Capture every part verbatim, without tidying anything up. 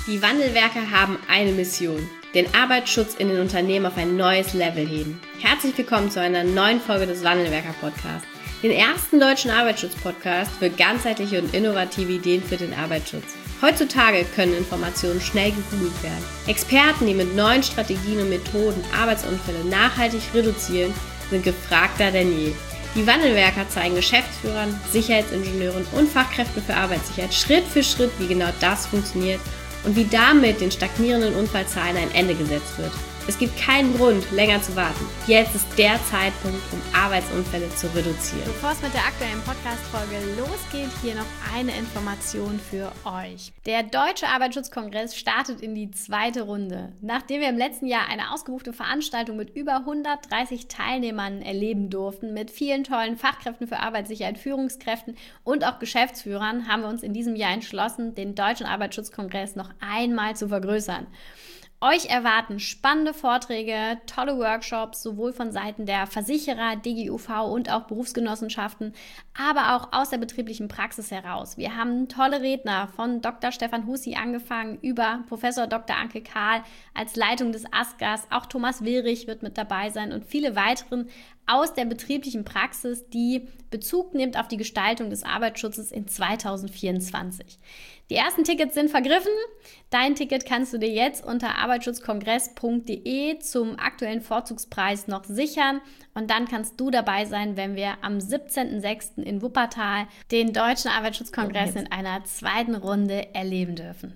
Die Wandelwerker haben eine Mission: den Arbeitsschutz in den Unternehmen auf ein neues Level heben. Herzlich willkommen zu einer neuen Folge des Wandelwerker-Podcasts, den ersten deutschen Arbeitsschutz-Podcast für ganzheitliche und innovative Ideen für den Arbeitsschutz. Heutzutage können Informationen schnell gegoogelt werden. Experten, die mit neuen Strategien und Methoden Arbeitsunfälle nachhaltig reduzieren, sind gefragter denn je. Die Wandelwerker zeigen Geschäftsführern, Sicherheitsingenieuren und Fachkräften für Arbeitssicherheit Schritt für Schritt, wie genau das funktioniert und wie damit den stagnierenden Unfallzahlen ein Ende gesetzt wird. Es gibt keinen Grund, länger zu warten. Jetzt ist der Zeitpunkt, um Arbeitsunfälle zu reduzieren. Bevor es mit der aktuellen Podcast-Folge losgeht, hier noch eine Information für euch. Der Deutsche Arbeitsschutzkongress startet in die zweite Runde. Nachdem wir im letzten Jahr eine ausgebuchte Veranstaltung mit über hundertdreißig Teilnehmern erleben durften, mit vielen tollen Fachkräften für Arbeitssicherheit, Führungskräften und auch Geschäftsführern, haben wir uns in diesem Jahr entschlossen, den Deutschen Arbeitsschutzkongress noch einmal zu vergrößern. Euch erwarten spannende Vorträge, tolle Workshops, sowohl von Seiten der Versicherer, D G U V und auch Berufsgenossenschaften, aber auch aus der betrieblichen Praxis heraus. Wir haben tolle Redner von Doktor Stefan Hussi angefangen über Professor Doktor Anke Kahl als Leitung des ASGAS. Auch Thomas Willrich wird mit dabei sein und viele weiteren aus der betrieblichen Praxis, die Bezug nimmt auf die Gestaltung des Arbeitsschutzes in zweitausendvierundzwanzig. Die ersten Tickets sind vergriffen. Dein Ticket kannst du dir jetzt unter arbeitsschutzkongress punkt de zum aktuellen Vorzugspreis noch sichern. Und dann kannst du dabei sein, wenn wir am siebzehnten sechsten in Wuppertal den Deutschen Arbeitsschutzkongress in einer zweiten Runde erleben dürfen.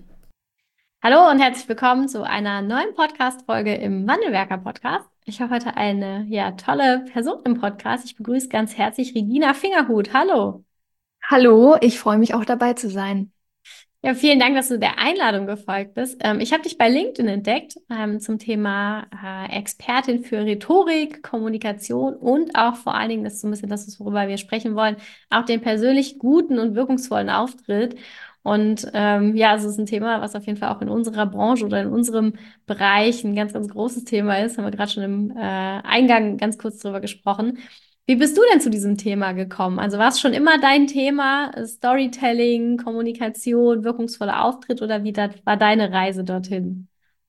Hallo und herzlich willkommen zu einer neuen Podcast-Folge im Wandelwerker-Podcast. Ich habe heute eine ja, tolle Person im Podcast. Ich begrüße ganz herzlich Regina Fingerhut. Hallo. Hallo, ich freue mich auch dabei zu sein. Ja, vielen Dank, dass du der Einladung gefolgt bist. Ähm, ich habe dich bei LinkedIn entdeckt ähm, zum Thema äh, Expertin für Rhetorik, Kommunikation und auch vor allen Dingen, das ist so ein bisschen das, worüber wir sprechen wollen, auch den persönlich guten und wirkungsvollen Auftritt. Und ähm, ja, es ist ein Thema, was auf jeden Fall auch in unserer Branche oder in unserem Bereich ein ganz, ganz großes Thema ist. Haben wir gerade schon im äh, Eingang ganz kurz drüber gesprochen. Wie bist du denn zu diesem Thema gekommen? Also war es schon immer dein Thema, Storytelling, Kommunikation, wirkungsvoller Auftritt oder wie dat, war deine Reise dorthin?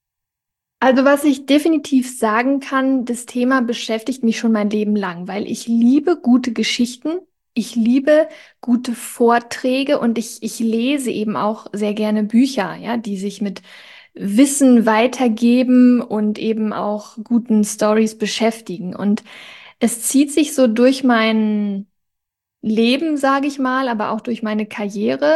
Also was ich definitiv sagen kann, das Thema beschäftigt mich schon mein Leben lang, weil ich liebe gute Geschichten, ich liebe gute Vorträge und ich, ich lese eben auch sehr gerne Bücher, ja, die sich mit Wissen weitergeben und eben auch guten Stories beschäftigen. Und es zieht sich so durch mein Leben, sage ich mal, aber auch durch meine Karriere.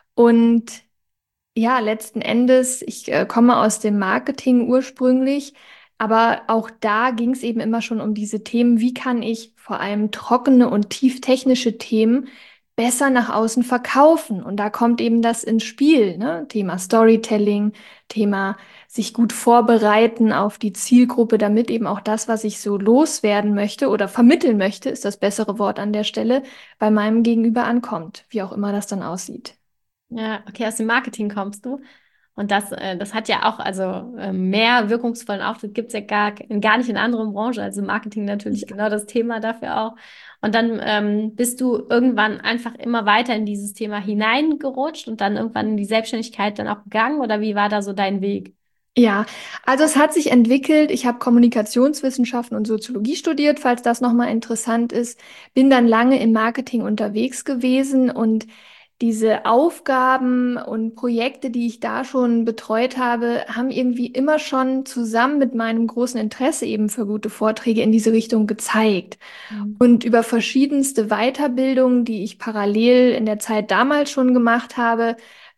Und ja, letzten Endes, ich äh, komme aus dem Marketing ursprünglich, aber auch da ging es eben immer schon um diese Themen, wie kann ich vor allem trockene und tieftechnische Themen besser nach außen verkaufen? Und da kommt eben das ins Spiel, ne? Thema Storytelling, Thema sich gut vorbereiten auf die Zielgruppe, damit eben auch das, was ich so loswerden möchte oder vermitteln möchte, ist das bessere Wort an der Stelle, bei meinem Gegenüber ankommt, wie auch immer das dann aussieht. Ja, okay, aus dem Marketing kommst du. Und das, äh, das hat ja auch, also äh, mehr wirkungsvollen Auftritt gibt es ja gar, gar nicht in anderen Branchen. Also Marketing natürlich genau das Thema dafür auch. Und dann ähm, bist du irgendwann einfach immer weiter in dieses Thema hineingerutscht und dann irgendwann in die Selbstständigkeit dann auch gegangen? Oder wie war da so dein Weg? Ja, also es hat sich entwickelt. Ich habe Kommunikationswissenschaften und Soziologie studiert, falls das nochmal interessant ist. Bin dann lange im Marketing unterwegs gewesen und diese Aufgaben und Projekte, die ich da schon betreut habe, haben irgendwie immer schon zusammen mit meinem großen Interesse eben für gute Vorträge in diese Richtung gezeigt. Mhm. Und über verschiedenste Weiterbildungen, die ich parallel in der Zeit damals schon gemacht habe,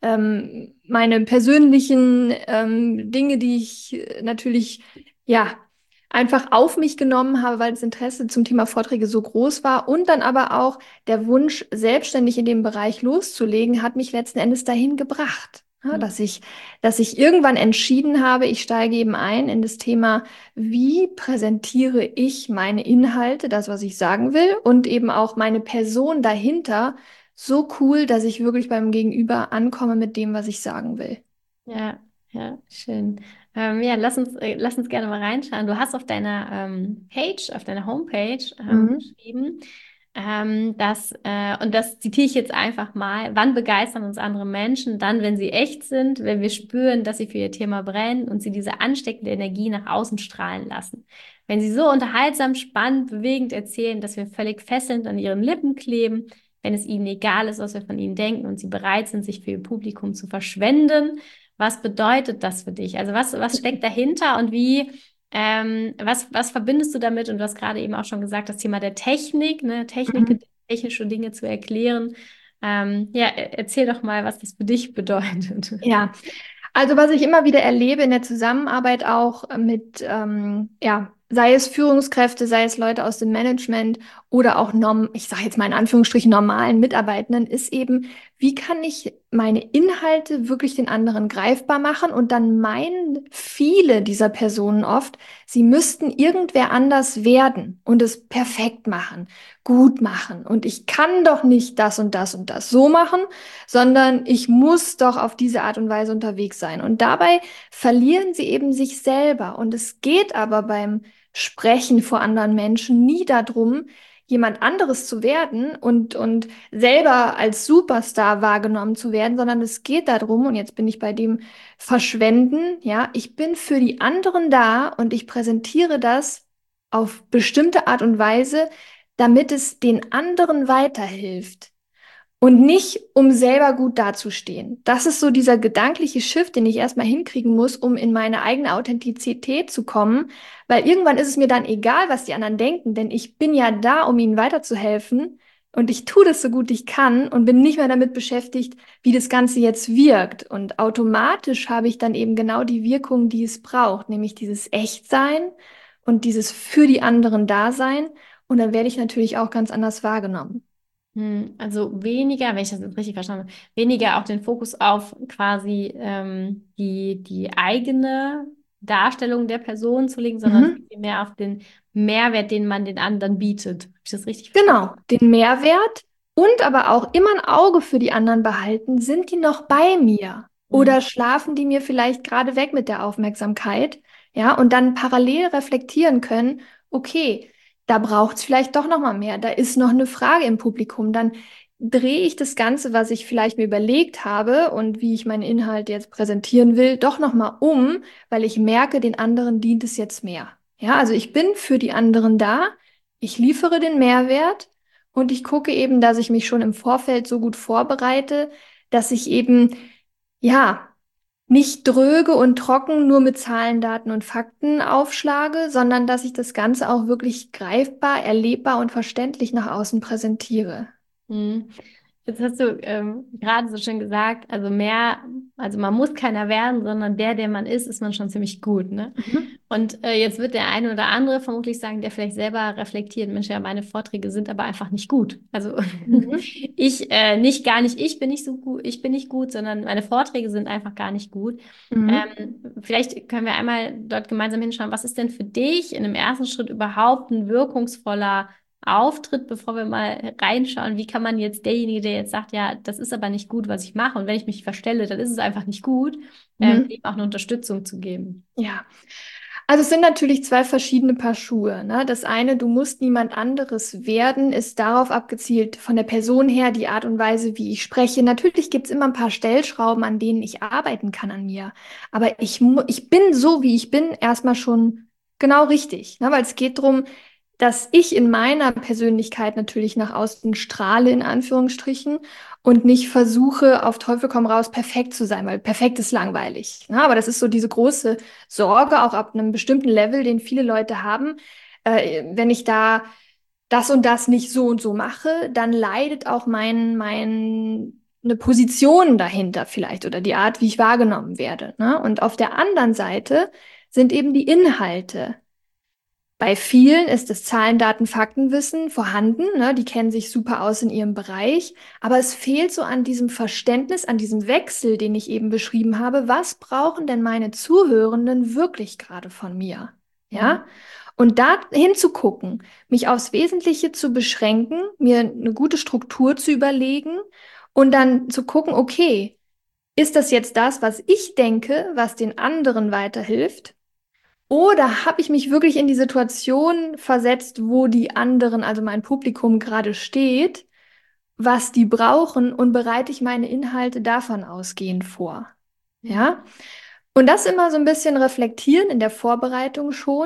ähm, meine persönlichen ähm, Dinge, die ich äh, natürlich ja einfach auf mich genommen habe, weil das Interesse zum Thema Vorträge so groß war und dann aber auch der Wunsch, selbstständig in dem Bereich loszulegen, hat mich letzten Endes dahin gebracht, ja, dass ich, dass ich irgendwann entschieden habe, ich steige eben ein in das Thema, wie präsentiere ich meine Inhalte, das, was ich sagen will, und eben auch meine Person dahinter so cool, dass ich wirklich beim Gegenüber ankomme mit dem, was ich sagen will. Ja, ja, schön. Ähm, ja, lass uns, äh, lass uns gerne mal reinschauen. Du hast auf deiner ähm, Page, auf deiner Homepage ähm, Mhm. geschrieben, ähm, dass, äh, und das zitiere ich jetzt einfach mal, wann begeistern uns andere Menschen? Dann, wenn sie echt sind, wenn wir spüren, dass sie für ihr Thema brennen und sie diese ansteckende Energie nach außen strahlen lassen. Wenn sie so unterhaltsam, spannend, bewegend erzählen, dass wir völlig fesselnd an ihren Lippen kleben, wenn es ihnen egal ist, was wir von ihnen denken und sie bereit sind, sich für ihr Publikum zu verschwenden. Was bedeutet das für dich? Also was, was steckt dahinter und wie ähm, was, was verbindest du damit? Und du hast gerade eben auch schon gesagt, das Thema der Technik, ne? Technik, Mhm. technische Dinge zu erklären. Ähm, ja, e- erzähl doch mal, was das für dich bedeutet. Ja, also was ich immer wieder erlebe in der Zusammenarbeit auch mit, ähm, ja, sei es Führungskräfte, sei es Leute aus dem Management oder auch, norm ich sage jetzt mal in Anführungsstrichen, normalen Mitarbeitenden, ist eben, wie kann ich meine Inhalte wirklich den anderen greifbar machen? Und dann meinen viele dieser Personen oft, sie müssten irgendwer anders werden und es perfekt machen, gut machen. Und ich kann doch nicht das und das und das so machen, sondern ich muss doch auf diese Art und Weise unterwegs sein. Und dabei verlieren sie eben sich selber. Und es geht aber beim Sprechen vor anderen Menschen nie darum, jemand anderes zu werden und, und selber als Superstar wahrgenommen zu werden, sondern es geht darum, und jetzt bin ich bei dem Verschwenden, ja, ich bin für die anderen da und ich präsentiere das auf bestimmte Art und Weise, damit es den anderen weiterhilft. Und nicht, um selber gut dazustehen. Das ist so dieser gedankliche Shift, den ich erstmal hinkriegen muss, um in meine eigene Authentizität zu kommen. Weil irgendwann ist es mir dann egal, was die anderen denken, denn ich bin ja da, um ihnen weiterzuhelfen. Und ich tue das so gut ich kann und bin nicht mehr damit beschäftigt, wie das Ganze jetzt wirkt. Und automatisch habe ich dann eben genau die Wirkung, die es braucht, nämlich dieses Echtsein und dieses für die anderen Dasein. Und dann werde ich natürlich auch ganz anders wahrgenommen. Hm, also weniger, wenn ich das jetzt richtig verstanden habe, weniger auch den Fokus auf quasi ähm, die, die eigene Darstellung der Person zu legen, sondern Mhm. viel viel mehr auf den Mehrwert, den man den anderen bietet. Habe ich das richtig verstanden? Genau, den Mehrwert und aber auch immer ein Auge für die anderen behalten. Sind die noch bei mir? Hm. Oder schlafen die mir vielleicht gerade weg mit der Aufmerksamkeit? Ja, und dann parallel reflektieren können, okay, da braucht es vielleicht doch noch mal mehr. Da ist noch eine Frage im Publikum. Dann drehe ich das Ganze, was ich vielleicht mir überlegt habe und wie ich meinen Inhalt jetzt präsentieren will, doch noch mal um, weil ich merke, den anderen dient es jetzt mehr. Ja, also ich bin für die anderen da. Ich liefere den Mehrwert und ich gucke eben, dass ich mich schon im Vorfeld so gut vorbereite, dass ich eben, ja, nicht dröge und trocken nur mit Zahlen, Daten und Fakten aufschlage, sondern dass ich das Ganze auch wirklich greifbar, erlebbar und verständlich nach außen präsentiere. Hm. Jetzt hast du ähm, gerade so schön gesagt, also mehr, also man muss keiner werden, sondern der, der man ist, ist man schon ziemlich gut, ne? Mhm. Und äh, jetzt wird der eine oder andere vermutlich sagen, der vielleicht selber reflektiert, Mensch, ja, meine Vorträge sind aber einfach nicht gut. Also Mhm. ich äh, nicht gar nicht, ich bin nicht so gut, ich bin nicht gut, sondern meine Vorträge sind einfach gar nicht gut. Mhm. Ähm, vielleicht können wir einmal dort gemeinsam hinschauen, was ist denn für dich in dem ersten Schritt überhaupt ein wirkungsvoller Auftritt, bevor wir mal reinschauen, wie kann man jetzt derjenige, der jetzt sagt, ja, das ist aber nicht gut, was ich mache, und wenn ich mich verstelle, dann ist es einfach nicht gut, ähm, Mhm. dem auch eine Unterstützung zu geben. Ja. Also es sind natürlich zwei verschiedene Paar Schuhe, ne? Das eine, du musst niemand anderes werden, ist darauf abgezielt, von der Person her, die Art und Weise, wie ich spreche. Natürlich gibt es immer ein paar Stellschrauben, an denen ich arbeiten kann an mir. Aber ich, mu- ich bin so, wie ich bin, erstmal schon genau richtig, ne? Weil es geht darum, dass ich in meiner Persönlichkeit natürlich nach außen strahle, in Anführungsstrichen, und nicht versuche, auf Teufel komm raus, perfekt zu sein, weil perfekt ist langweilig. Ne? Aber das ist so diese große Sorge, auch ab einem bestimmten Level, den viele Leute haben. Äh, wenn ich da das und das nicht so und so mache, dann leidet auch mein, mein, eine Position dahinter vielleicht oder die Art, wie ich wahrgenommen werde. Ne? Und auf der anderen Seite sind eben die Inhalte. Bei vielen ist das Zahlen, Daten, Faktenwissen vorhanden, ne? Die kennen sich super aus in ihrem Bereich, aber es fehlt so an diesem Verständnis, an diesem Wechsel, den ich eben beschrieben habe. Was brauchen denn meine Zuhörenden wirklich gerade von mir? Mhm. Ja? Und da hinzugucken, mich aufs Wesentliche zu beschränken, mir eine gute Struktur zu überlegen und dann zu gucken, okay, ist das jetzt das, was ich denke, was den anderen weiterhilft? Oder habe ich mich wirklich in die Situation versetzt, wo die anderen, also mein Publikum gerade steht, was die brauchen und bereite ich meine Inhalte davon ausgehend vor? Ja? Und das immer so ein bisschen reflektieren in der Vorbereitung schon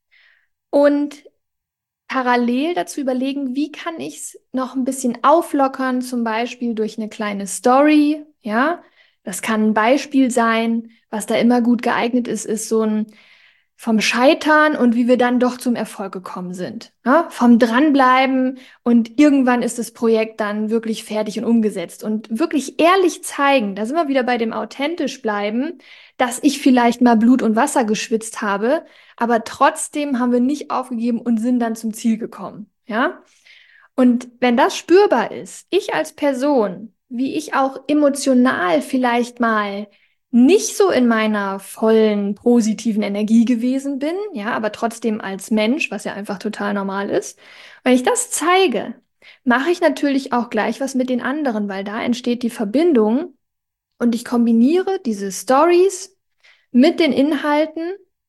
und parallel dazu überlegen, wie kann ich es noch ein bisschen auflockern, zum Beispiel durch eine kleine Story, ja. Das kann ein Beispiel sein, was da immer gut geeignet ist, ist so ein vom Scheitern und wie wir dann doch zum Erfolg gekommen sind. Ja? Vom Dranbleiben und irgendwann ist das Projekt dann wirklich fertig und umgesetzt. Und wirklich ehrlich zeigen, da sind wir wieder bei dem authentisch bleiben, dass ich vielleicht mal Blut und Wasser geschwitzt habe, aber trotzdem haben wir nicht aufgegeben und sind dann zum Ziel gekommen. Ja? Und wenn das spürbar ist, ich als Person, wie ich auch emotional vielleicht mal nicht so in meiner vollen positiven Energie gewesen bin, ja, aber trotzdem als Mensch, was ja einfach total normal ist. Wenn ich das zeige, mache ich natürlich auch gleich was mit den anderen, weil da entsteht die Verbindung und ich kombiniere diese Stories mit den Inhalten,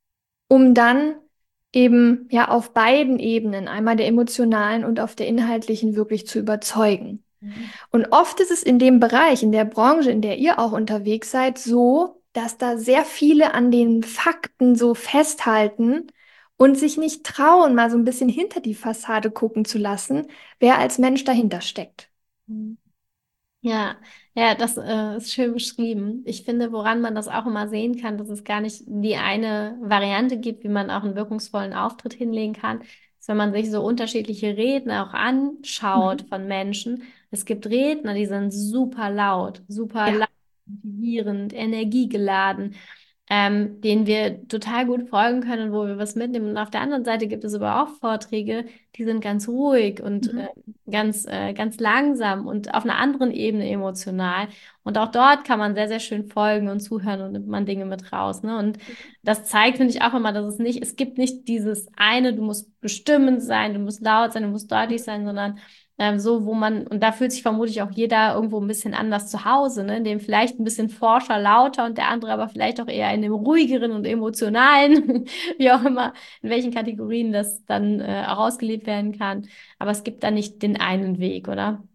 um dann eben ja auf beiden Ebenen, einmal der emotionalen und auf der inhaltlichen, wirklich zu überzeugen. Mhm. Und oft ist es in dem Bereich, in der Branche, in der ihr auch unterwegs seid, so, dass da sehr viele an den Fakten so festhalten und sich nicht trauen, mal so ein bisschen hinter die Fassade gucken zu lassen, wer als Mensch dahinter steckt. Mhm. Ja, ja, das äh, ist schön beschrieben. Ich finde, woran man das auch immer sehen kann, dass es gar nicht die eine Variante gibt, wie man auch einen wirkungsvollen Auftritt hinlegen kann, ist, wenn man sich so unterschiedliche Redner auch anschaut Mhm. von Menschen. Es gibt Redner, die sind super laut, super Ja. laut, motivierend, energiegeladen, ähm, denen wir total gut folgen können und wo wir was mitnehmen. Und auf der anderen Seite gibt es aber auch Vorträge, die sind ganz ruhig und äh, Mhm. ganz, äh, ganz langsam und auf einer anderen Ebene emotional. Und auch dort kann man sehr, sehr schön folgen und zuhören und nimmt man Dinge mit raus. Ne? Und das zeigt, finde ich, auch immer, dass es nicht, es gibt nicht dieses eine, du musst bestimmend sein, du musst laut sein, du musst deutlich sein, sondern ähm, so, wo man, und da fühlt sich vermutlich auch jeder irgendwo ein bisschen anders zu Hause, ne? In dem vielleicht ein bisschen forscher, lauter und der andere aber vielleicht auch eher in dem ruhigeren und emotionalen, wie auch immer, in welchen Kategorien das dann äh, auch ausgelebt werden kann. Aber es gibt da nicht den einen Weg, oder?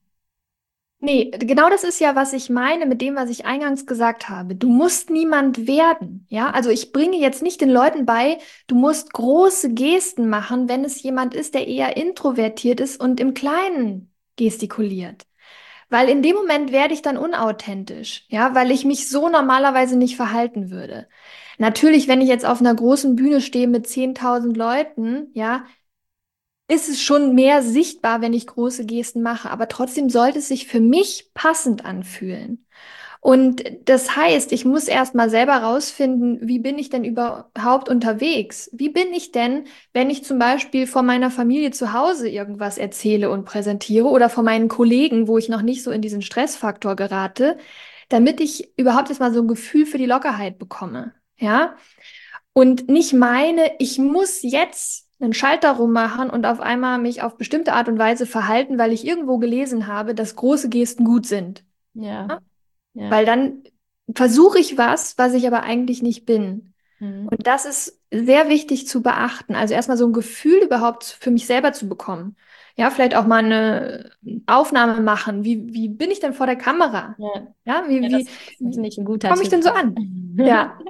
Nee, genau das ist ja, was ich meine mit dem, was ich eingangs gesagt habe. Du musst niemand werden, ja? Also ich bringe jetzt nicht den Leuten bei, du musst große Gesten machen, wenn es jemand ist, der eher introvertiert ist und im Kleinen gestikuliert. Weil in dem Moment werde ich dann unauthentisch, ja, weil ich mich so normalerweise nicht verhalten würde. Natürlich, wenn ich jetzt auf einer großen Bühne stehe mit zehntausend Leuten, ja, ist es schon mehr sichtbar, wenn ich große Gesten mache, aber trotzdem sollte es sich für mich passend anfühlen. Und das heißt, ich muss erst mal selber rausfinden, wie bin ich denn überhaupt unterwegs? Wie bin ich denn, wenn ich zum Beispiel vor meiner Familie zu Hause irgendwas erzähle und präsentiere oder vor meinen Kollegen, wo ich noch nicht so in diesen Stressfaktor gerate, damit ich überhaupt erst mal so ein Gefühl für die Lockerheit bekomme. Ja? Und nicht meine, ich muss jetzt einen Schalter rummachen und auf einmal mich auf bestimmte Art und Weise verhalten, weil ich irgendwo gelesen habe, dass große Gesten gut sind. Ja, Ja? ja. Weil dann versuche ich was, was ich aber eigentlich nicht bin. Mhm. Und das ist sehr wichtig zu beachten. Also erstmal so ein Gefühl überhaupt für mich selber zu bekommen. Ja, vielleicht auch mal eine Aufnahme machen. Wie, wie bin ich denn vor der Kamera? Ja, Ja, wie, ja, wie, das ist wie natürlich ein guter komme ich Tipp. denn so an? Ja.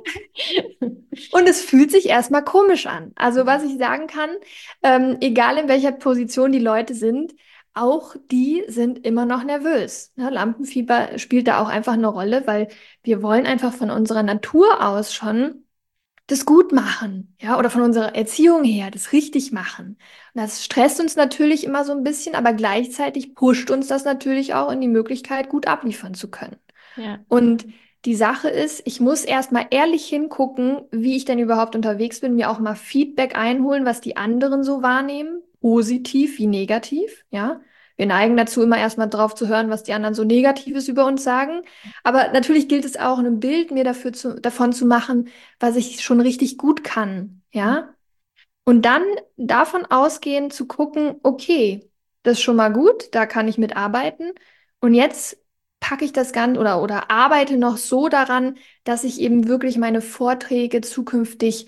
Und es fühlt sich erstmal komisch an. Also was ich sagen kann, ähm, egal in welcher Position die Leute sind, auch die sind immer noch nervös. Ne? Lampenfieber spielt da auch einfach eine Rolle, weil wir wollen einfach von unserer Natur aus schon das gut machen, ja, oder von unserer Erziehung her das richtig machen. Und das stresst uns natürlich immer so ein bisschen, aber gleichzeitig pusht uns das natürlich auch in die Möglichkeit, gut abliefern zu können. Ja. Und die Sache ist, ich muss erstmal ehrlich hingucken, wie ich denn überhaupt unterwegs bin, mir auch mal Feedback einholen, was die anderen so wahrnehmen, positiv wie negativ, ja. Wir neigen dazu, immer erstmal drauf zu hören, was die anderen so Negatives über uns sagen. Aber natürlich gilt es auch, ein Bild mir dafür zu, davon zu machen, was ich schon richtig gut kann, ja. Und dann davon ausgehend zu gucken, okay, das ist schon mal gut, da kann ich mitarbeiten. Und jetzt packe ich das Ganze oder, oder arbeite noch so daran, dass ich eben wirklich meine Vorträge zukünftig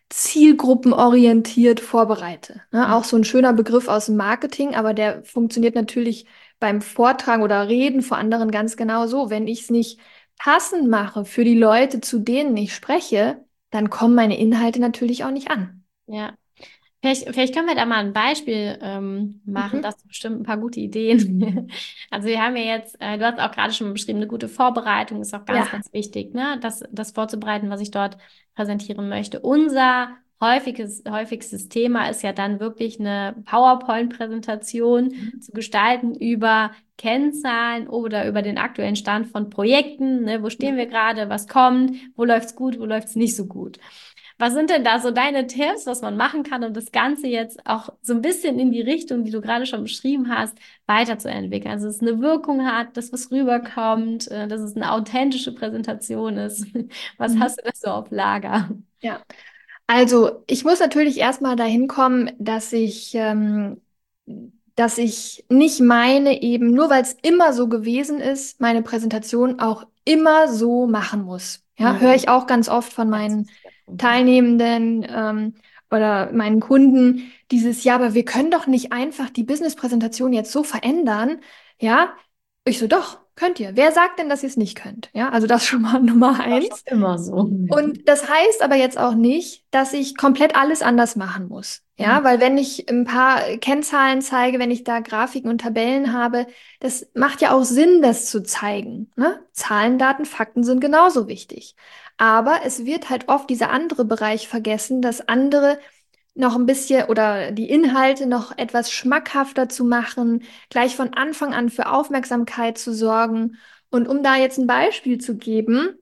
zielgruppenorientiert vorbereite. Ne? Auch so ein schöner Begriff aus dem Marketing, aber der funktioniert natürlich beim Vortragen oder Reden vor anderen ganz genau so. Wenn ich es nicht passend mache für die Leute, zu denen ich spreche, dann kommen meine Inhalte natürlich auch nicht an. Ja. Vielleicht, vielleicht können wir da mal ein Beispiel ähm, machen, Mhm. das hast bestimmt ein paar gute Ideen. Also wir haben ja jetzt, äh, du hast auch gerade schon beschrieben, eine gute Vorbereitung ist auch ganz, Ja. ganz wichtig, ne? Das, das vorzubereiten, was ich dort präsentieren möchte. Unser häufiges, häufigstes Thema ist ja dann wirklich eine PowerPoint-Präsentation zu gestalten über Kennzahlen oder über den aktuellen Stand von Projekten, ne? Wo stehen wir gerade, was kommt, wo läuft's gut, wo läuft's nicht so gut. Was sind denn da so deine Tipps, was man machen kann, um das Ganze jetzt auch so ein bisschen in die Richtung, die du gerade schon beschrieben hast, weiterzuentwickeln? Also, dass es eine Wirkung hat, dass was rüberkommt, äh, dass es eine authentische Präsentation ist. Was Mhm. hast du da so auf Lager? Ja. Also, ich muss natürlich erstmal dahin kommen, dass ich, ähm, dass ich nicht meine, eben nur weil es immer so gewesen ist, meine Präsentation auch immer so machen muss. Ja, höre Mhm. ich auch ganz oft von Ja, das meinen ist der Punkt, ja. Teilnehmenden, ähm, oder meinen Kunden, dieses, ja, aber wir können doch nicht einfach die Business-Präsentation jetzt so verändern. Ja, ich so, doch, könnt ihr. Wer sagt denn, dass ihr es nicht könnt? Ja, also das schon mal Nummer War schon eins. immer so. Und das heißt aber jetzt auch nicht, dass ich komplett alles anders machen muss. Mhm. Ja, weil wenn ich ein paar Kennzahlen zeige, wenn ich da Grafiken und Tabellen habe, das macht ja auch Sinn, das zu zeigen. Ne? Zahlen, Daten, Fakten sind genauso wichtig. Aber es wird halt oft dieser andere Bereich vergessen, das andere noch ein bisschen oder die Inhalte noch etwas schmackhafter zu machen, gleich von Anfang an für Aufmerksamkeit zu sorgen. Und um da jetzt ein Beispiel zu geben,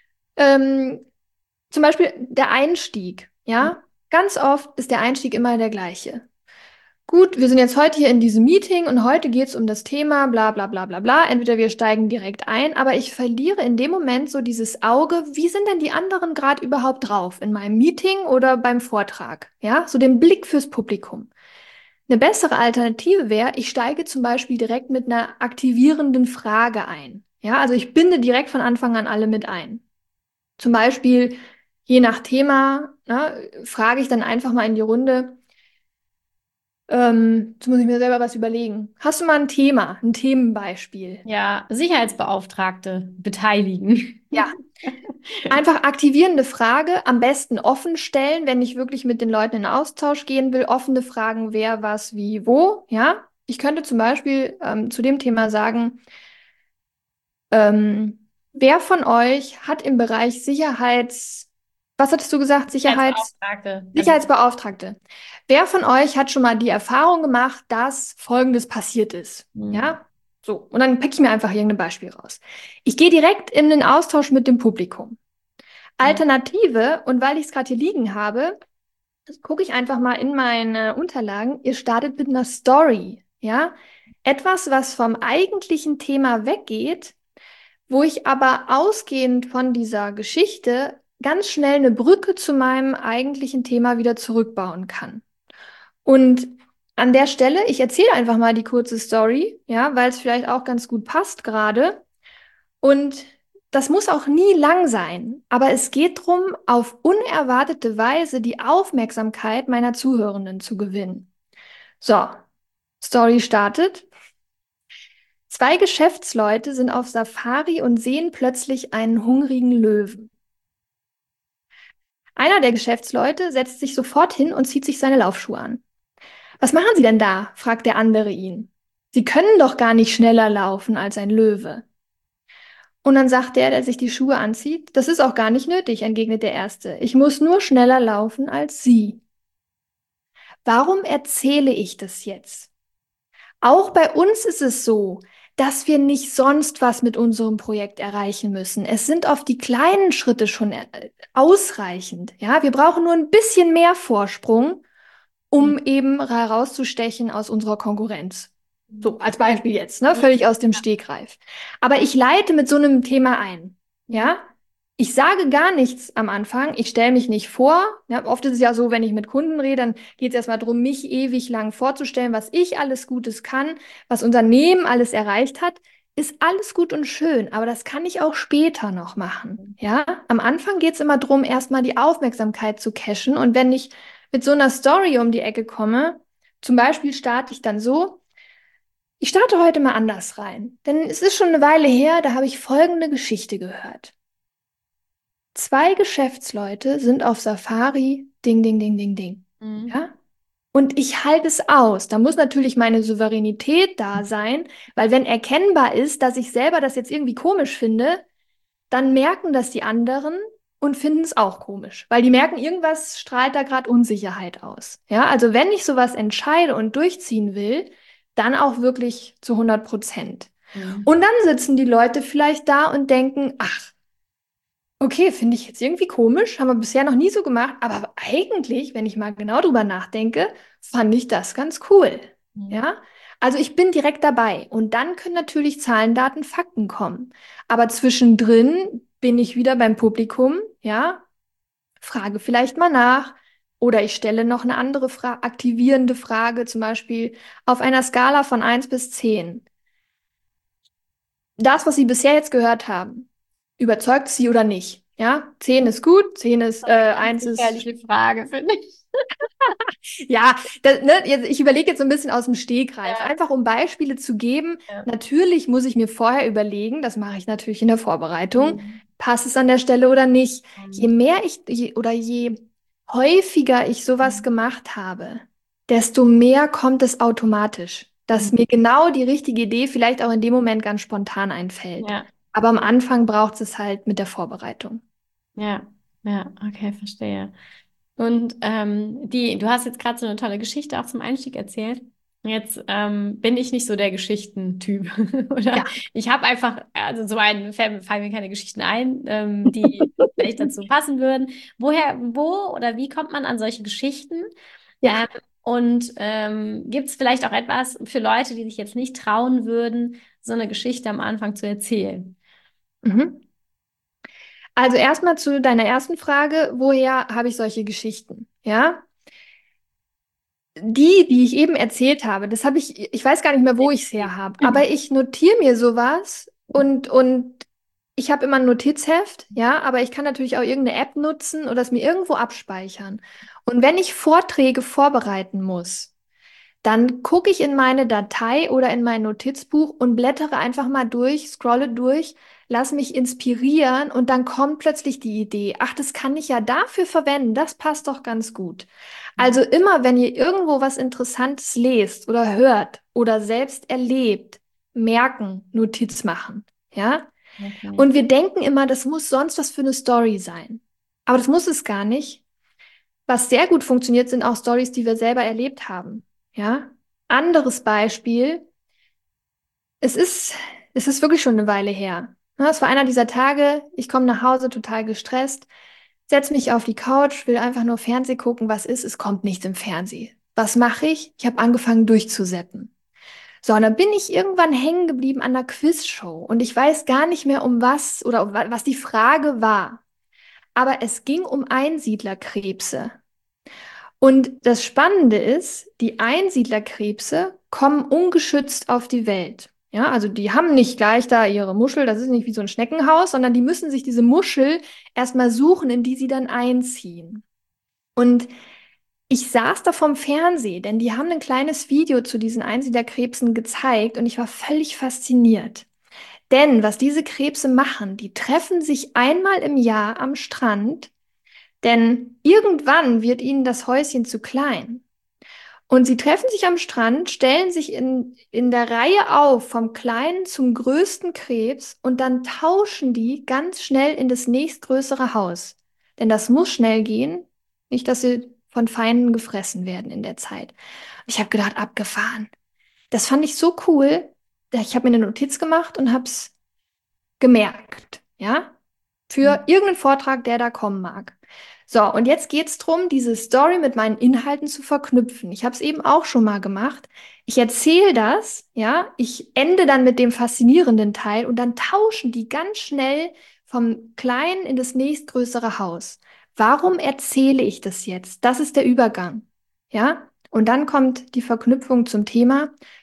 ähm, zum Beispiel der Einstieg, ja. Ganz oft ist der Einstieg immer der gleiche. Gut, wir sind jetzt heute hier in diesem Meeting und heute geht es um das Thema bla bla bla bla bla. Entweder wir steigen direkt ein, aber ich verliere in dem Moment so dieses Auge, wie sind denn die anderen gerade überhaupt drauf? In meinem Meeting oder beim Vortrag? Ja, so den Blick fürs Publikum. Eine bessere Alternative wäre, ich steige zum Beispiel direkt mit einer aktivierenden Frage ein. Ja, also ich binde direkt von Anfang an alle mit ein. Zum Beispiel, je nach Thema, ne, frage ich dann einfach mal in die Runde, ähm, jetzt muss ich mir selber was überlegen. Hast du mal ein Thema, ein Themenbeispiel? Ja, Sicherheitsbeauftragte beteiligen. Ja, einfach aktivierende Frage, am besten offen stellen, wenn ich wirklich mit den Leuten in Austausch gehen will. Offene Fragen, wer, was, wie, wo. Ja, ich könnte zum Beispiel ähm, zu dem Thema sagen, ähm, wer von euch hat im Bereich Sicherheits, was hattest du gesagt? Sicherheits Sicherheitsbeauftragte. Also, Sicherheitsbeauftragte. Wer von euch hat schon mal die Erfahrung gemacht, dass Folgendes passiert ist? hm. Ja, so. Und dann pick ich mir einfach irgendein Beispiel raus. Ich gehe direkt in den Austausch mit dem Publikum. Ja. Alternative, und weil ich es gerade hier liegen habe, gucke ich einfach mal in meine Unterlagen. Ihr startet mit einer Story. Ja, etwas, was vom eigentlichen Thema weggeht, wo ich aber ausgehend von dieser Geschichte ganz schnell eine Brücke zu meinem eigentlichen Thema wieder zurückbauen kann. Und an der Stelle, ich erzähle einfach mal die kurze Story, ja, weil es vielleicht auch ganz gut passt gerade. Und das muss auch nie lang sein, aber es geht darum, auf unerwartete Weise die Aufmerksamkeit meiner Zuhörenden zu gewinnen. So, Story startet. Zwei Geschäftsleute sind auf Safari und sehen plötzlich einen hungrigen Löwen. Einer der Geschäftsleute setzt sich sofort hin und zieht sich seine Laufschuhe an. Was machen Sie denn da? Fragt der andere ihn. Sie können doch gar nicht schneller laufen als ein Löwe. Und dann sagt der, der sich die Schuhe anzieht, das ist auch gar nicht nötig, entgegnet der Erste. Ich muss nur schneller laufen als Sie. Warum erzähle ich das jetzt? Auch bei uns ist es so, dass wir nicht sonst was mit unserem Projekt erreichen müssen. Es sind oft die kleinen Schritte schon äh, ausreichend. Ja, wir brauchen nur ein bisschen mehr Vorsprung, um eben herauszustechen aus unserer Konkurrenz. So, als Beispiel jetzt, ne? Völlig aus dem Stegreif. Aber ich leite mit so einem Thema ein. Ja? Ich sage gar nichts am Anfang. Ich stelle mich nicht vor. Ja, oft ist es ja so, wenn ich mit Kunden rede, dann geht es erstmal darum, mich ewig lang vorzustellen, was ich alles Gutes kann, was Unternehmen alles erreicht hat. ist alles gut und schön, aber das kann ich auch später noch machen. Ja, am Anfang geht es immer darum, erstmal die Aufmerksamkeit zu cashen. Und wenn ich mit so einer Story um die Ecke komme, zum Beispiel starte ich dann so, ich starte heute mal anders rein. Denn es ist schon eine Weile her, da habe ich folgende Geschichte gehört. Zwei Geschäftsleute sind auf Safari, ding, ding, ding, ding, ding. Mhm. Ja? Und ich halte es aus. Da muss natürlich meine Souveränität da sein, weil wenn erkennbar ist, dass ich selber das jetzt irgendwie komisch finde, dann merken das die anderen und finden es auch komisch, weil die merken, irgendwas strahlt da gerade Unsicherheit aus. Ja, also wenn ich sowas entscheide und durchziehen will, dann auch wirklich zu hundert Prozent. Mhm. Und dann sitzen die Leute vielleicht da und denken, ach, okay, finde ich jetzt irgendwie komisch, haben wir bisher noch nie so gemacht, aber eigentlich, wenn ich mal genau drüber nachdenke, fand ich das ganz cool. Mhm. Ja, also ich bin direkt dabei und dann können natürlich Zahlen, Daten, Fakten kommen. Aber zwischendrin bin ich wieder beim Publikum, ja, frage vielleicht mal nach oder ich stelle noch eine andere Fra aktivierende Frage, zum Beispiel auf einer Skala von eins bis zehn. Das, was Sie bisher jetzt gehört haben, überzeugt Sie oder nicht? Ja, zehn ist gut, zehn ist, äh, eins ist, Gefährliche Frage, finde ich. ja, das, ne, jetzt, ich überlege jetzt so ein bisschen aus dem Stegreif, Ja. einfach um Beispiele zu geben. Ja. Natürlich muss ich mir vorher überlegen, das mache ich natürlich in der Vorbereitung, Mhm. passt es an der Stelle oder nicht. Je Mhm. mehr ich, je, oder je häufiger ich sowas gemacht habe, desto mehr kommt es automatisch, dass Mhm. mir genau die richtige Idee vielleicht auch in dem Moment ganz spontan einfällt. Ja, Aber am Anfang braucht es halt mit der Vorbereitung. ja, ja, okay, verstehe. Und ähm, die, du hast jetzt gerade so eine tolle Geschichte auch zum Einstieg erzählt. Jetzt ähm, bin ich nicht so der Geschichtentyp. Oder Ja. ich habe einfach, also zum einen fallen, fallen mir keine Geschichten ein, ähm, die vielleicht dazu passen würden. Woher, wo oder wie kommt man an solche Geschichten? Ja. Ähm, und ähm, gibt es vielleicht auch etwas für Leute, die sich jetzt nicht trauen würden, so eine Geschichte am Anfang zu erzählen? Mhm. Also erstmal zu deiner ersten Frage, woher habe ich solche Geschichten? Ja, die, die ich eben erzählt habe, das habe ich, ich weiß gar nicht mehr, wo ich es her habe, aber ich notiere mir sowas und, und ich habe immer ein Notizheft, ja, aber ich kann natürlich auch irgendeine App nutzen oder es mir irgendwo abspeichern. Und wenn ich Vorträge vorbereiten muss, dann gucke ich in meine Datei oder in mein Notizbuch und blättere einfach mal durch, scrolle durch, lass mich inspirieren und dann kommt plötzlich die Idee, ach, das kann ich ja dafür verwenden, das passt doch ganz gut. Also immer, wenn ihr irgendwo was Interessantes lest oder hört oder selbst erlebt, merken, Notiz machen, ja? Okay. Und wir denken immer, das muss sonst was für eine Story sein. Aber das muss es gar nicht. Was sehr gut funktioniert, sind auch Stories, die wir selber erlebt haben. Ja? Anderes Beispiel. Es ist, es ist wirklich schon eine Weile her. Ja, es war einer dieser Tage, ich komme nach Hause total gestresst, setze mich auf die Couch, will einfach nur Fernseh gucken, was ist, es kommt nichts im Fernsehen. Was mache ich? Ich habe angefangen durchzuseppen. So, und dann bin ich irgendwann hängen geblieben an der Quizshow und ich weiß gar nicht mehr, um was oder um wa- was die Frage war. Aber es ging um Einsiedlerkrebse. Und das Spannende ist, die Einsiedlerkrebse kommen ungeschützt auf die Welt. Ja, also die haben nicht gleich da ihre Muschel, das ist nicht wie so ein Schneckenhaus, sondern die müssen sich diese Muschel erstmal suchen, in die sie dann einziehen. Und ich saß da vom Fernsehen, denn die haben ein kleines Video zu diesen Einsiedlerkrebsen gezeigt und ich war völlig fasziniert. Denn was diese Krebse machen, die treffen sich einmal im Jahr am Strand, denn irgendwann wird ihnen das Häuschen zu klein. Und sie treffen sich am Strand, stellen sich in, in der Reihe auf, vom kleinen zum größten Krebs, und dann tauschen die ganz schnell in das nächstgrößere Haus. Denn das muss schnell gehen, nicht, dass sie von Feinden gefressen werden in der Zeit. Ich habe gedacht, abgefahren. Das fand ich so cool. Ich habe mir eine Notiz gemacht und habe es gemerkt, ja, für irgendeinen Vortrag, der da kommen mag. So, und jetzt geht es darum, diese Story mit meinen Inhalten zu verknüpfen. Ich habe es eben auch schon mal gemacht. Ich erzähle das, ja, ich ende dann mit dem faszinierenden Teil und dann tauschen die ganz schnell vom kleinen in das nächstgrößere Haus. Warum erzähle ich das jetzt? Das ist der Übergang, ja? Und dann kommt die Verknüpfung zum Thema.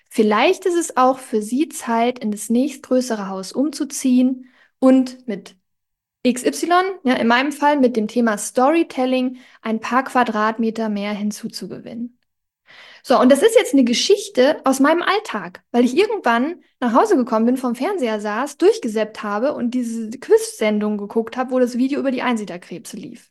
Vielleicht ist es auch für sie Zeit, in das nächstgrößere Haus umzuziehen und mit X Y, ja, in meinem Fall mit dem Thema Storytelling, ein paar Quadratmeter mehr hinzuzugewinnen. So, und das ist jetzt eine Geschichte aus meinem Alltag, weil ich irgendwann nach Hause gekommen bin, vom Fernseher saß, durchgesäppt habe und diese Quiz-Sendung geguckt habe, wo das Video über die Einsiedlerkrebse lief.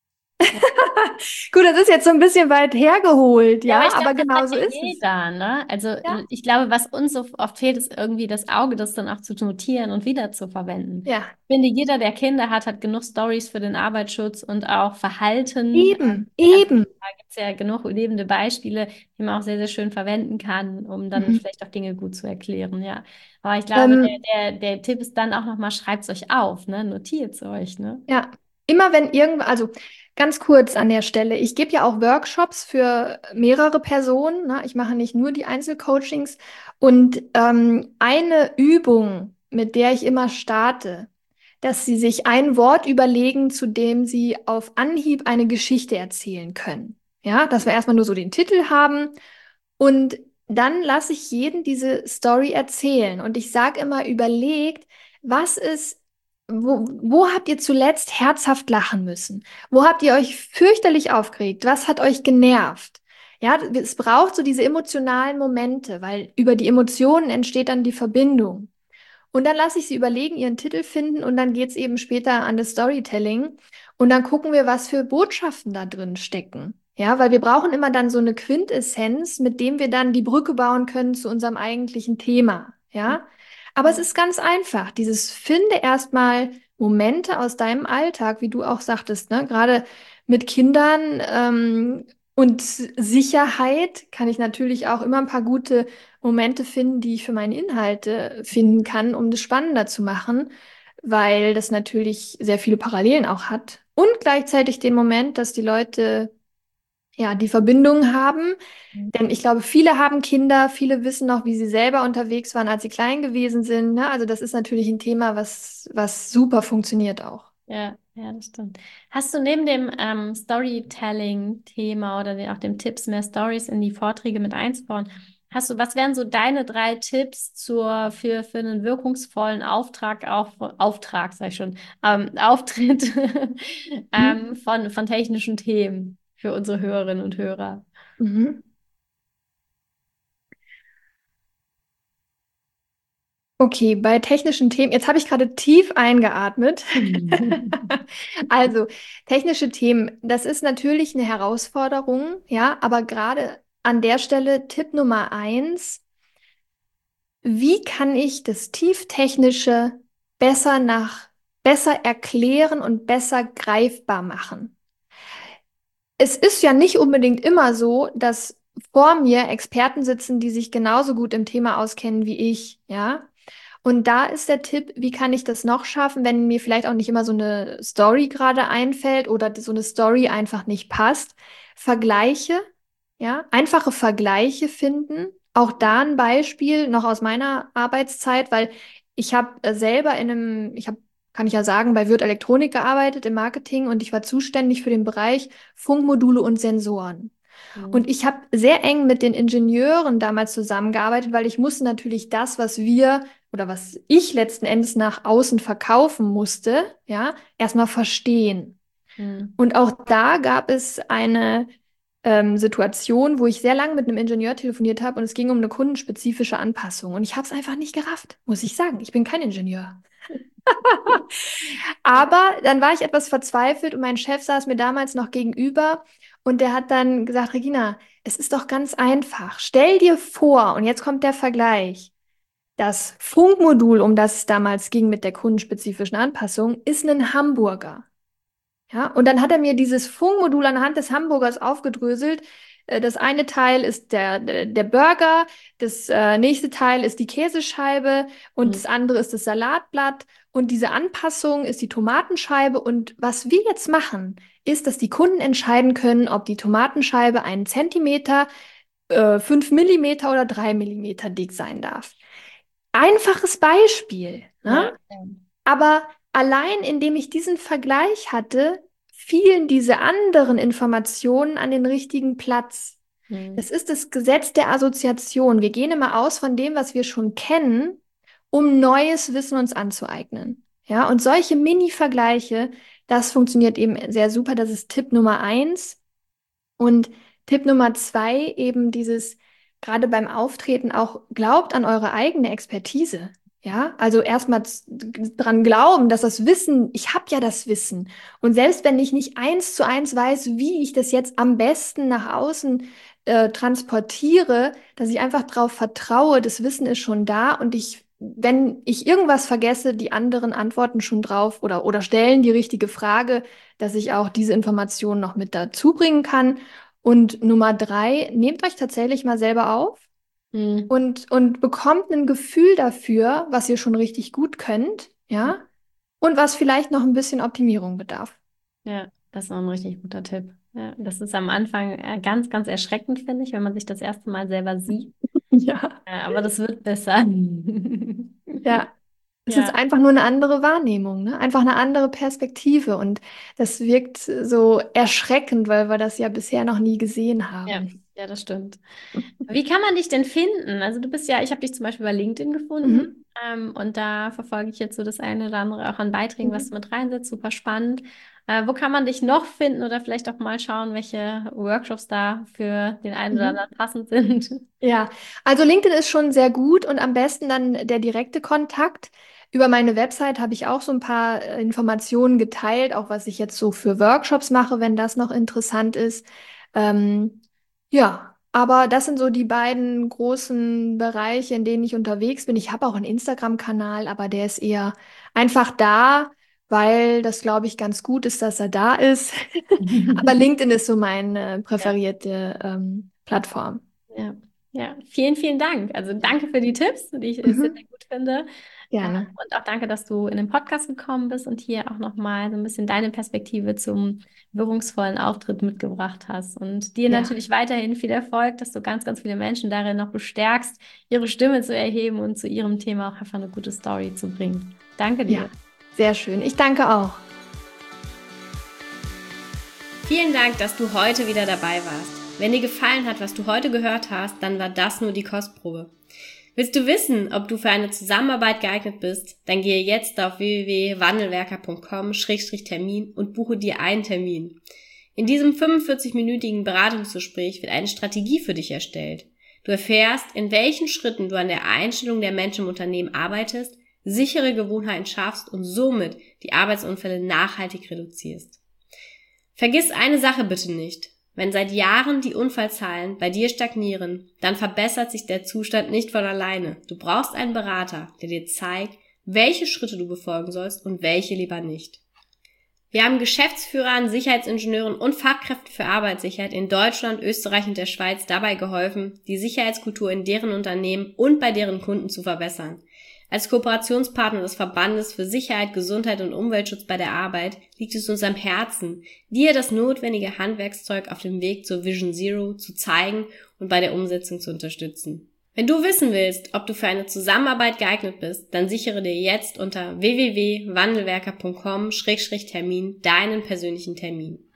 Gut, das ist jetzt so ein bisschen weit hergeholt, Ja, aber ja, ich glaube, aber das genau hat so ja ist es. jeder, ne? Also Ja, ich glaube, was uns so oft fehlt, ist irgendwie das Auge, das dann auch zu notieren und wieder zu verwenden. ja, Ich finde, jeder, der Kinder hat, hat genug Stories für den Arbeitsschutz und auch Verhalten. eben, Also eben. da gibt es ja genug lebende Beispiele, die man auch sehr, sehr schön verwenden kann, um dann Mhm. vielleicht auch Dinge gut zu erklären, ja. Aber ich glaube, Ähm, der, der, der Tipp ist dann auch nochmal, schreibt es euch auf, ne? Notiert es euch, ne? Ja, immer wenn irgend, also ganz kurz an der Stelle, ich gebe ja auch Workshops für mehrere Personen, ne? Ich mache nicht nur die Einzelcoachings und ähm, eine Übung, mit der ich immer starte, dass sie sich ein Wort überlegen, zu dem sie auf Anhieb eine Geschichte erzählen können. Ja, dass wir erstmal nur so den Titel haben und dann lasse ich jeden diese Story erzählen und ich sage immer, überlegt, was ist wo, wo habt ihr zuletzt herzhaft lachen müssen? Wo habt ihr euch fürchterlich aufgeregt? Was hat euch genervt? Ja, es braucht so diese emotionalen Momente, weil über die Emotionen entsteht dann die Verbindung. Und dann lasse ich sie überlegen, ihren Titel finden und dann geht es eben später an das Storytelling. Und dann gucken wir, was für Botschaften da drin stecken. Ja, weil wir brauchen immer dann so eine Quintessenz, mit dem wir dann die Brücke bauen können zu unserem eigentlichen Thema. Ja, aber es Ja. ist ganz einfach. Dieses finde erstmal Momente aus deinem Alltag, wie du auch sagtest, ne? Gerade mit Kindern ähm, und Sicherheit kann ich natürlich auch immer ein paar gute Momente finden, die ich für meine Inhalte finden kann, um das spannender zu machen, weil das natürlich sehr viele Parallelen auch hat. Und gleichzeitig den Moment, dass die Leute ja die Verbindung haben. Denn ich glaube, viele haben Kinder, viele wissen noch, wie sie selber unterwegs waren, als sie klein gewesen sind. Ne? Also das ist natürlich ein Thema, was, was super funktioniert auch. Ja, ja, das stimmt. Hast du neben dem ähm, Storytelling-Thema oder den, auch dem Tipps, mehr Stories in die Vorträge mit einzubauen, hast du, was wären so deine drei Tipps zur, für, für einen wirkungsvollen Auftrag, auch Auftrag, sag ich schon, ähm, Auftritt Mhm. ähm, von, von technischen Themen für unsere Hörerinnen und Hörer? Mhm. Okay, bei technischen Themen, jetzt habe ich gerade tief eingeatmet. Also, technische Themen, das ist natürlich eine Herausforderung, ja, aber gerade an der Stelle Tipp Nummer eins, wie kann ich das Tieftechnische besser nach, besser erklären und besser greifbar machen? Es ist ja nicht unbedingt immer so, dass vor mir Experten sitzen, die sich genauso gut im Thema auskennen wie ich, ja. Und da ist der Tipp, wie kann ich das noch schaffen, wenn mir vielleicht auch nicht immer so eine Story gerade einfällt oder so eine Story einfach nicht passt. Vergleiche, ja, einfache Vergleiche finden. Auch da ein Beispiel noch aus meiner Arbeitszeit, weil ich habe äh, selber in einem, ich habe, kann ich ja sagen, bei Würth Elektronik gearbeitet im Marketing und ich war zuständig für den Bereich Funkmodule und Sensoren. Mhm. Und ich habe sehr eng mit den Ingenieuren damals zusammengearbeitet, weil ich musste natürlich das, was wir oder was ich letzten Endes nach außen verkaufen musste, ja, erstmal verstehen. Mhm. Und auch da gab es eine ähm, Situation, wo ich sehr lange mit einem Ingenieur telefoniert habe und es ging um eine kundenspezifische Anpassung. Und ich habe es einfach nicht gerafft, muss ich sagen. Ich bin kein Ingenieur. Aber dann war ich etwas verzweifelt und mein Chef saß mir damals noch gegenüber und der hat dann gesagt, Regina, es ist doch ganz einfach. Stell dir vor, und jetzt kommt der Vergleich. Das Funkmodul, um das es damals ging mit der kundenspezifischen Anpassung, ist ein Hamburger. Ja, und dann hat er mir dieses Funkmodul anhand des Hamburgers aufgedröselt. Äh, Das eine Teil ist der, der, der Burger, das äh, nächste Teil ist die Käsescheibe und Mhm. das andere ist das Salatblatt. Und diese Anpassung ist die Tomatenscheibe. Und was wir jetzt machen, ist, dass die Kunden entscheiden können, ob die Tomatenscheibe einen Zentimeter, äh, fünf Millimeter oder drei Millimeter dick sein darf. Einfaches Beispiel, Ja. ne? Aber allein indem ich diesen Vergleich hatte, fielen diese anderen Informationen an den richtigen Platz. Mhm. Das ist das Gesetz der Assoziation. Wir gehen immer aus von dem, was wir schon kennen, um neues Wissen uns anzueignen. Ja, und solche Mini-Vergleiche, das funktioniert eben sehr super. Das ist Tipp Nummer eins. Und Tipp Nummer zwei, eben dieses, gerade beim Auftreten auch, glaubt an eure eigene Expertise. Ja, also erstmal dran glauben, dass das Wissen, ich habe ja das Wissen. Und selbst wenn ich nicht eins zu eins weiß, wie ich das jetzt am besten nach außen äh, transportiere, dass ich einfach darauf vertraue, das Wissen ist schon da und ich, wenn ich irgendwas vergesse, die anderen antworten schon drauf oder, oder stellen die richtige Frage, dass ich auch diese Informationen noch mit dazu bringen kann. Und Nummer drei, nehmt euch tatsächlich mal selber auf Mhm. und, und bekommt ein Gefühl dafür, was ihr schon richtig gut könnt, ja, und was vielleicht noch ein bisschen Optimierung bedarf. Ja, das ist auch ein richtig guter Tipp. Ja, das ist am Anfang äh, ganz, ganz erschreckend, finde ich, wenn man sich das erste Mal selber sieht. Ja, Äh, aber das wird besser. ja. Es ist Ja, einfach nur eine andere Wahrnehmung, ne? Einfach eine andere Perspektive. Und das wirkt so erschreckend, weil wir das ja bisher noch nie gesehen ja, haben. ja, das stimmt. Wie kann man dich denn finden? Also du bist ja, ich habe dich zum Beispiel bei LinkedIn gefunden, Mhm. ähm, und da verfolge ich jetzt so das eine oder andere auch an Beiträgen, was Mhm. du mit reinsetzt, super spannend. Äh, wo kann man dich noch finden oder vielleicht auch mal schauen, welche Workshops da für den einen oder Mhm. anderen passend sind? Ja, also LinkedIn ist schon sehr gut und am besten dann der direkte Kontakt. Über meine Website habe ich auch so ein paar äh, Informationen geteilt, auch was ich jetzt so für Workshops mache, wenn das noch interessant ist. Ähm, ja, aber das sind so die beiden großen Bereiche, in denen ich unterwegs bin. Ich habe auch einen Instagram-Kanal, aber der ist eher einfach da, weil das, glaube ich, ganz gut ist, dass er da ist. Aber LinkedIn ist so meine Ja, präferierte ähm, Plattform. ja, ja. Vielen, vielen Dank. Also danke für die Tipps, die ich äh, sehr, sehr Mhm. gut finde. Ähm, Gerne. Und auch danke, dass du in den Podcast gekommen bist und hier auch nochmal so ein bisschen deine Perspektive zum wirkungsvollen Auftritt mitgebracht hast. Und dir Ja, natürlich weiterhin viel Erfolg, dass du ganz, ganz viele Menschen darin noch bestärkst, ihre Stimme zu erheben und zu ihrem Thema auch einfach eine gute Story zu bringen. Danke ja, dir. sehr schön. Ich danke auch. Vielen Dank, dass du heute wieder dabei warst. Wenn dir gefallen hat, was du heute gehört hast, dann war das nur die Kostprobe. Willst du wissen, ob du für eine Zusammenarbeit geeignet bist? Dann gehe jetzt auf w w w punkt wandelwerker punkt com Schrägstrich Termin und buche dir einen Termin. In diesem fünfundvierzig-minütigen Beratungsgespräch wird eine Strategie für dich erstellt. Du erfährst, in welchen Schritten du an der Einstellung der Menschen im Unternehmen arbeitest, sichere Gewohnheiten schaffst und somit die Arbeitsunfälle nachhaltig reduzierst. Vergiss eine Sache bitte nicht. Wenn seit Jahren die Unfallzahlen bei dir stagnieren, dann verbessert sich der Zustand nicht von alleine. Du brauchst einen Berater, der dir zeigt, welche Schritte du befolgen sollst und welche lieber nicht. Wir haben Geschäftsführern, Sicherheitsingenieuren und Fachkräften für Arbeitssicherheit in Deutschland, Österreich und der Schweiz dabei geholfen, die Sicherheitskultur in deren Unternehmen und bei deren Kunden zu verbessern. Als Kooperationspartner des Verbandes für Sicherheit, Gesundheit und Umweltschutz bei der Arbeit liegt es uns am Herzen, dir das notwendige Handwerkszeug auf dem Weg zur Vision Zero zu zeigen und bei der Umsetzung zu unterstützen. Wenn du wissen willst, ob du für eine Zusammenarbeit geeignet bist, dann sichere dir jetzt unter w w w punkt wandelwerker punkt com Schrägstrich Termin deinen persönlichen Termin.